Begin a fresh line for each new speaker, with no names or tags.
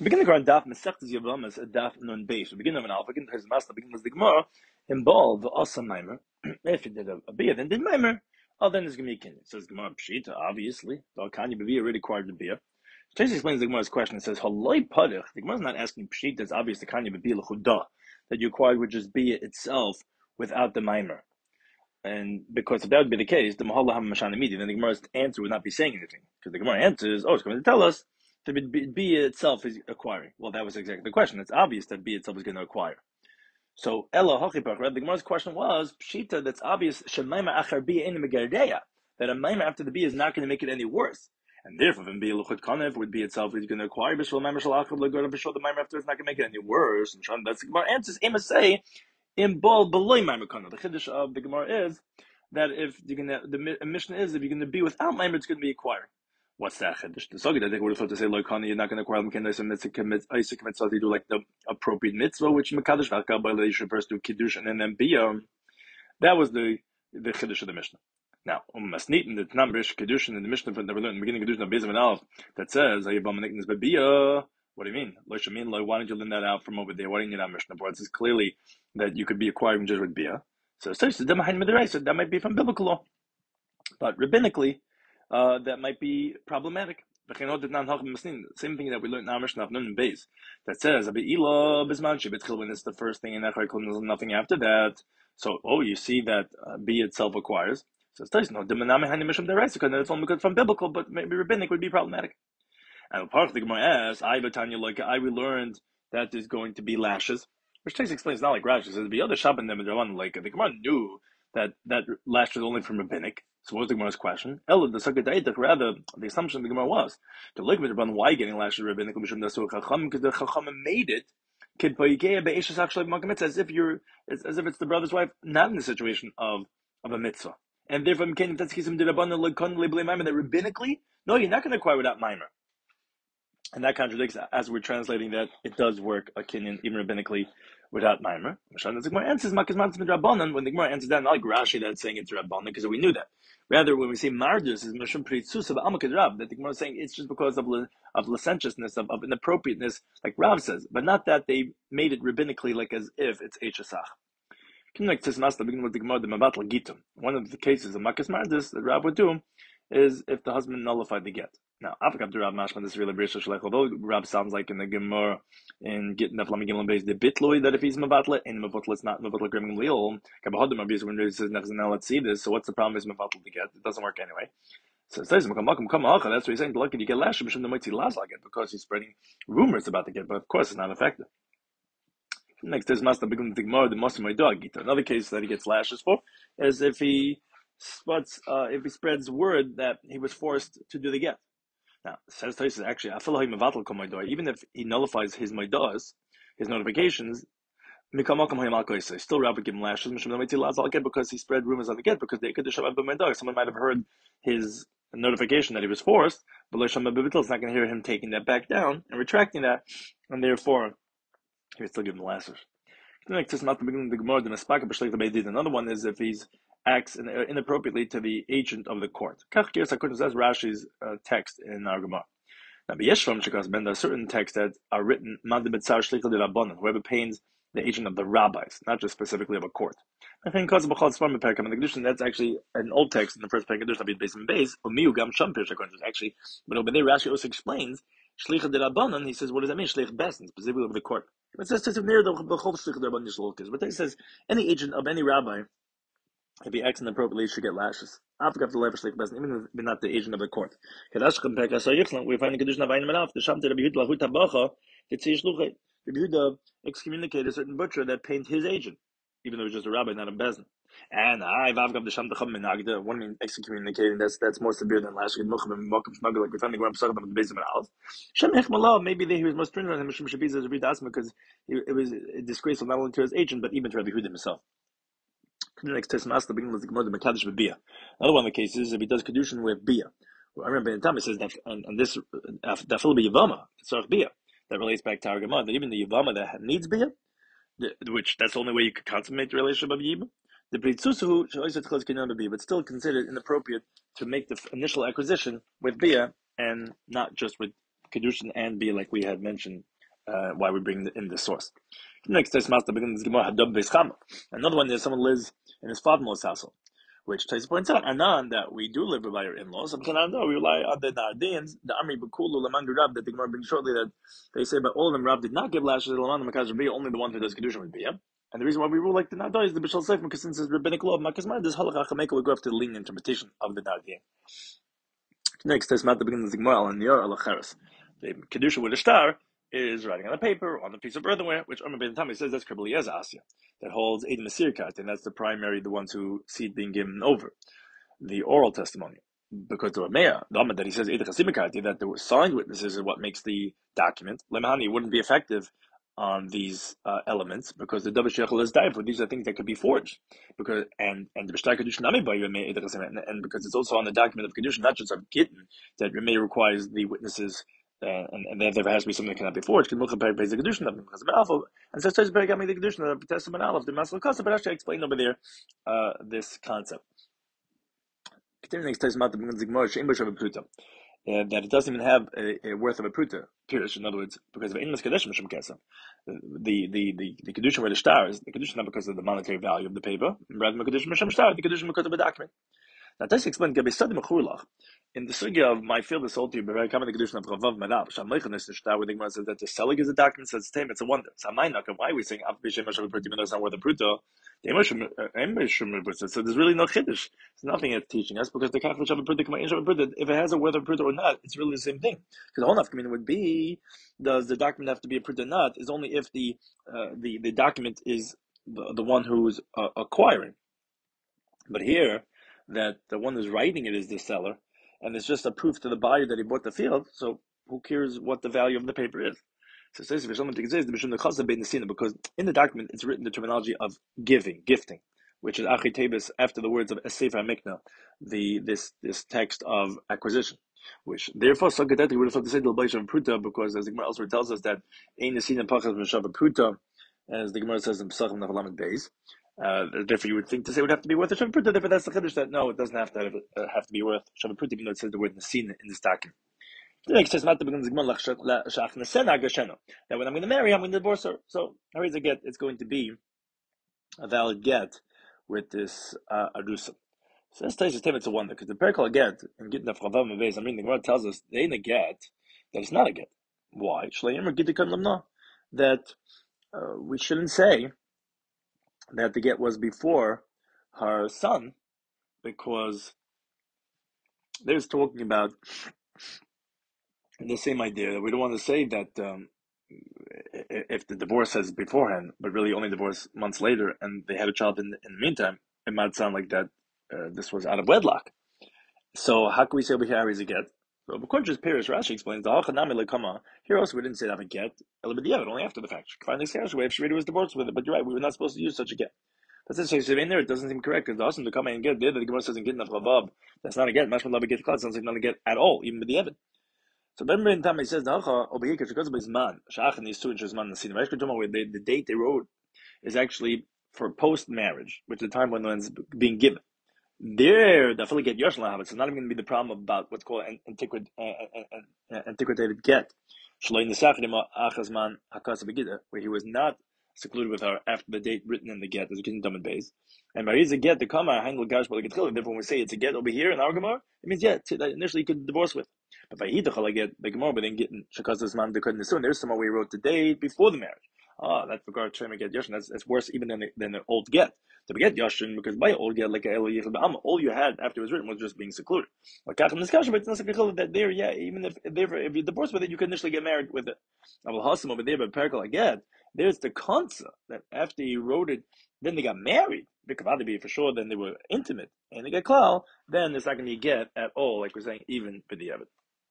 Beginning on daf Masechtas Yevamos, a daf nun beis. We begin of an alpha. Begin his master. Begin with the Gemara. Involve also mimer. If it did a bia, then did mimer. Oh, then it's gonna be kin. It says Gemara pshita. Obviously, the kanya bia already required the bia. Tracy explains the Gemara's question. It says haloi padich. The Gemara is not asking pshita. It's obvious the kanya bia lechudah that you acquired would just bia itself without the mimer. And because if that would be the case, the Mahallah HaMashan immediately, then the Gemara's answer would not be saying anything. Because the Gemara answers, it's going to tell us that B itself is acquiring. Well, that was exactly the question. It's obvious that B itself is going to acquire. So, Ella Hachipach, the Gemara's question was, Pshita, that's obvious, Shemaima Achar B in Megaredeya, that a Maima after the B is not going to make it any worse. And therefore, if B Luchot Kanev would be itself is going to acquire, Bishul Maima Shalachab Lagor, Bishul the Maima after is not going to make it any worse. And that's the Gemara answers, Ema say, in ball below Maimer Kana. The chiddush of the Gemara is that if you're gonna, the mission is if you're gonna be without Maimer, it's gonna be acquired. What's that chiddush? The Sogit I think would have thought to say Lo Kana, you're not gonna acquire them. Can they submit to commit? Isaac commit so they do like the appropriate mitzvah, which Mekadosh Vakabah you should first do kiddush and then be that was the chiddush of the Mishnah. Now, Masnit in the Tanamrish Kedushin in the Mishnah that we learned in the beginning of Kedushin of Bezim and Aleph that says Ayabamaniknas Babiyah. What do you mean? Why don't you learn that out from over there? Why didn't you not Mishnah? It says clearly that you could be acquiring just with bia. So that might be from biblical law, but rabbinically, that might be problematic. Same thing that we learned in our Mishnah Nun Beis that says when it's the first thing in there's nothing after that. So you see that bia itself acquires. So it's no it's only good from biblical, but maybe rabbinic would be problematic. And part of the Gemara asks, we learned that there's going to be lashes, which Tais explains not like Rashi. It says the other Shabbat Nemidravan, like the Gemara knew that lash was only from rabbinic. So what was the Gemara's question? Ella the Sakadaita, rather the assumption of the Gemara was to look at why getting lashes rabbinic because the Chacham made it as if it's the brother's wife, not in the situation of a mitzvah. And therefore, that rabbinically, no, you're not going to acquire without mimer. And that contradicts, as we're translating that, it does work a kinyan, even rabbinically, without Maimer. When the Gemara answers, that, not like Rashi that's saying it's Rabbanan, because we knew that. Rather, when we say Mardus, is Mishum Pritzus of Amakid Rab, that the Gemara is saying it's just because of licentiousness, of inappropriateness, like Rav says, but not that they made it rabbinically, like as if it's Echasach. One of the cases of Makas Mardus that Rav would do is if the husband nullified the get. Now, Mashman, this is really Brisha Shalech, although Rab sounds like in the Gemara in Gittin Neflam Gimel Beis the Bitloi that if he's Mavatla and Mavatla it's not Mavatla Grim Leol, Kabahodim Abuse when he says now let's see this. So what's the problem is Mavatla to get? It doesn't work anyway. So it says that's what he's saying. Lucky you get lash Mishum the Moitzi Lazal get because he's spreading rumors about the get, but of course it's not effective. Next is Master begin the Gemara the Mosim dog. Another case that he gets lashes for is if he spreads word that he was forced to do the get. Now, says Tosfos actually, even if he nullifies his maidas, his notifications, still Rabbi give him lashes because he spread rumors on the get because they could have someone might have heard his notification that he was forced, but it's not going to hear him taking that back down and retracting that, and therefore he would still give him lashes. Another one is if he's acts inappropriately to the agent of the court. That's Rashi's text in our Gemara. Now, there are certain texts that are written, whoever pains the agent of the rabbis, not just specifically of a court. I think because of that's actually an old text in the first paragraph of based on base, actually, but over there Rashi also explains Shlicha de Rabbanan, he says, what does that mean? Shlich Besin, specifically of the court. It says near the Bechol Shlich de Rabbanan Yishlokis. But it says any agent of any rabbi, if he acts inappropriately, should get lashes. After the life of Shlich Besin, even if not the agent of the court. We find the condition of Ein Menaf, the Shamte Rabbi Yehuda Lahut Tabacha, it's Yishluchet. Rabbi Yehuda excommunicated a certain butcher that pained his agent, even though he was just a rabbi, not a Besin. And one mean excommunicating, that's more severe than last year. Like we found the Gemara Pesach about the base of an Alf. Maybe he was more stringent on him because it was disgraceful not only to his agent but even to Rabbi Yehuda himself. Next test master begins with the Gemara the Mekadosh with Bia. Another one of the cases if he does kedushin with Bia. I remember in the time it says that and this dafil be Yavama, it's Bia. That relates back to our Gemara that even the Yavama that needs Bia, which that's the only way you could consummate the relationship of Yibam. The Britzusu but still considered inappropriate to make the initial acquisition with Bia and not just with Kedushin and Bia like we had mentioned why we bring in the source. Next test master begins another one is someone lives in his father-in-law's household, which Tais points out, Anan, that we do live by our in-laws. We rely on the Nardians, the Army Bukulu, Lamang Rab, that the Gemara brings shortly that they say, but all of them Rab did not give lashes to Laman Makaz Rabbi, only the one who does Kedusha would be. And the reason why we rule like the Nardai is the Bishal Seif, because since it's rabbinic law of Makazman, this Halakha Chameka will go after the lenient interpretation of the Nardian. Next, test matter begins the Gemara and Yor Alacharis. The Kedusha with a star is writing on a paper or on a piece of earthenware, which Omer Ben Tammy says that's Kabbaliyaz Asya, that holds Eid Masirkat, and that's the primary, the ones who see it being given over. The oral testimony, because the Rameya, the Amad that he says Eid Chasimikati, that the signed witnesses is what makes the document. Lemahani wouldn't be effective on these elements because the Davar Shechel is Daifu. These are things that could be forged, because and the B'shtar Kedusha Nami by Rameya Eid Chasim, and because it's also on the document of Kedusha, not just of Gittin, that Rameya requires the witnesses. And there has to be something that cannot be forged. And so says very the Kedusha, the Testament Aleph, the Masal Kasa, but actually I explained over there this concept. Continuing says that it doesn't even have a worth of a pruta. In other words, because of Inmas Kadesh Mishum Kesa, the Kedusha where the star is, the Kedusha not because of the monetary value of the paper, rather than Kedusha Mishum Star, the Kedusha because of a document. Now, this explains in the sugya of my field is sold to you, but I come in the Kedusha of Ravav Manab. Shamleichen is the star where the Gemara says that the selling is a document, says it's a wonder. So why are we saying Af B'Shem Hashem Pruta even though it's not worth a pruta? So there's really no chiddush. It's nothing it's teaching us because the Kachel Shabbat Pruta K'ma Shabbat Pruta. If it has a worth of pruta or not, it's really the same thing. Because the whole nafkamina would be, does the document have to be a pruta or not? Is only if the document is the one who's acquiring. But here, that the one who's writing it is the seller, and it's just a proof to the buyer that he bought the field, so who cares what the value of the paper is? So it says because in the document it's written the terminology of gifting, which is Achi Tebes after the words of Esef HaMikna, this text of acquisition. Which therefore Sagadet would have thought to say the L'Baish Pruta, because as the Gemara elsewhere tells us that Ein Nesina Pachas M'Shav Pruta, as the Gemara says in Pesachim Nafalamed Beis. Therefore, you would think to say it would have to be worth a Shabbat Pruta. Therefore, that's the chiddush that no, it doesn't have to be worth Shabbat Pruta, even though it says the word Nesina in this document. The next says, that when I'm going to marry, I'm going to divorce her. So, how is a get? It's going to be a valid get with this arusa. So this tells you it's a wonder, because the perikal get in Gittin of Chavav Mevez, the Gemara tells us they ain't a get, that it's not a get. Why? That we shouldn't say that the get was before her son, because there's talking about the same idea that we don't want to say that if the divorce is beforehand, but really only divorce months later, and they had a child in the meantime, it might sound like that this was out of wedlock. So how can we say over here is a get? So according to Pirish, Rashi explains here also we didn't say that a get, only after the fact. If Shrita was divorced with it, but you're right, we were not supposed to use such a get. But since in there, it doesn't seem correct, because the awesome to come and get there, the Gemara says in Gittin of Chavav, that's not a get. Mashma Lava get sounds like not a get at all, even with the Evan. So Ben Ben Tamay says over here because of his man, Shachan is 2 inches man the date they wrote is actually for post marriage, which is the time when the one's being given. There, the affiliate get Yoshla have it. So not even going to be the problem about what's called antiquated get. Where he was not secluded with her after the date written in the get as a kingdom and base. And Mari's a get the Kama Hangel Gash Therefore, when we say it's a get over here in our Gemara, it means that initially you could divorce with. But by Hidachal get the Gemara, but then getting Shakaz's man the couldn't assume there's somewhere we wrote the date before the marriage. That's regard to get Yoshin. That's worse even than the old get. To get Yoshin, because by old get like all you had after it was written was just being secluded. Like Kachim Niskasha, but it's not that there, even if you divorce with it, you could initially get married with it. I will Hasim over there, but Perikal get. There's the concept that after he wrote it, then they got married. Because to be for sure, then they were intimate, and they get klal. Then there's not going to be get at all, like we're saying, even for the Evid.